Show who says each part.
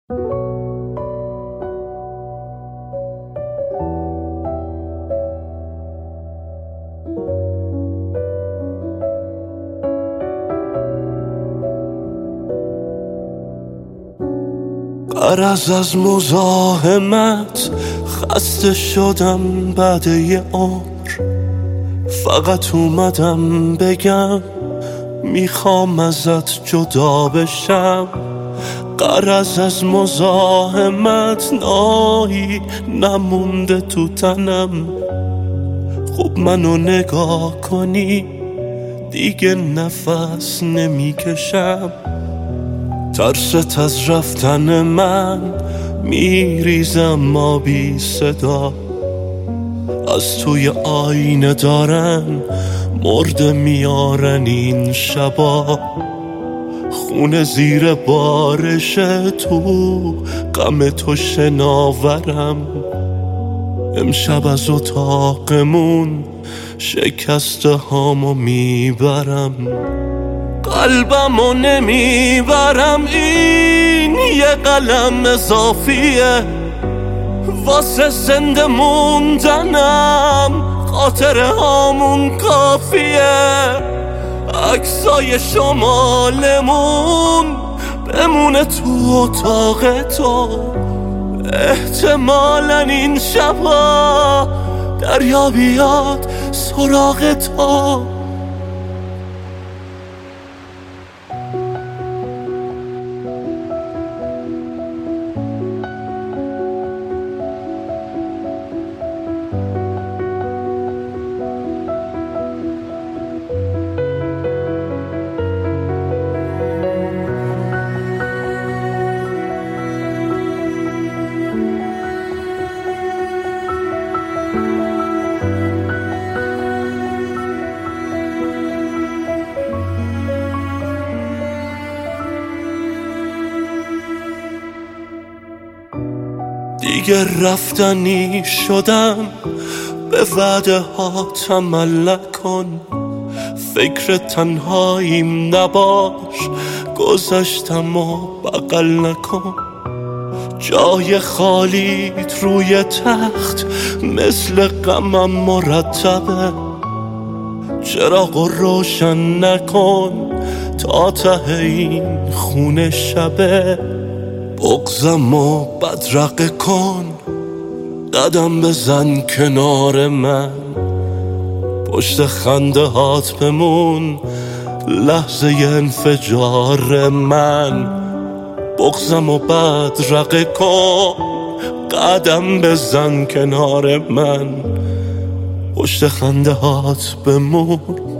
Speaker 1: غرض از مزاحمت خسته شدم بعد یه عمر، فقط اومدم بگم میخوام ازت جدا بشم. غرض از مزاحمت نایی نمونده تو تنم، خوب منو نگاه کنی دیگه نفس نمیکشم. ترست از رفتن من میریزم آبی صدا، از توی آینه دارن مرده میارن این شبا. خونه زیر بارش تو غم تو شناورم، امشب از اتاقمون شکسته هامو میبرم. قلبمو نمیبرم، این یه قلم اضافیه واسه زنده موندنم، خاطره هامون کافیه. عکسای شمالمون بمونه تو اتاق تو، احتمالاً این شبا دریا بیاد سراغ تو. دیگه رفتنی شدم، به وعده ها عمل نکن. فکر تنهاییم نباش، گذشتم و بغل نکن. جای خالیت روی تخت مثل غمم مرتبه، چراغ روشن نکن تا ته این خونه شبه. بغضمو بدرقه کن، قدم بزن کنار من، پشت خنده هات بمون لحظه انفجار من. بغضمو بدرقه کن، قدم بزن کنار من، پشت خنده هات بمون